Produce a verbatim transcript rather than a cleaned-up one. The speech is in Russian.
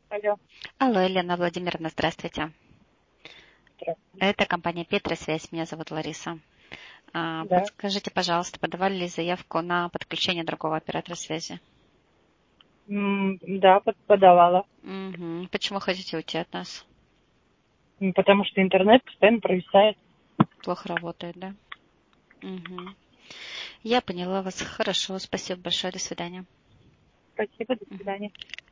Алло. Алло, Елена Владимировна, здравствуйте. Здравствуйте. Это компания Петросвязь, меня зовут Лариса. А, Да. Подскажите, пожалуйста, подавали ли заявку на подключение другого оператора связи? М, Да, под- подавала. Угу. Почему хотите уйти от нас? М, Потому что интернет постоянно провисает. Плохо работает, да? Угу. Я поняла вас. Хорошо, спасибо большое, до свидания. Спасибо, до Мгм. свидания.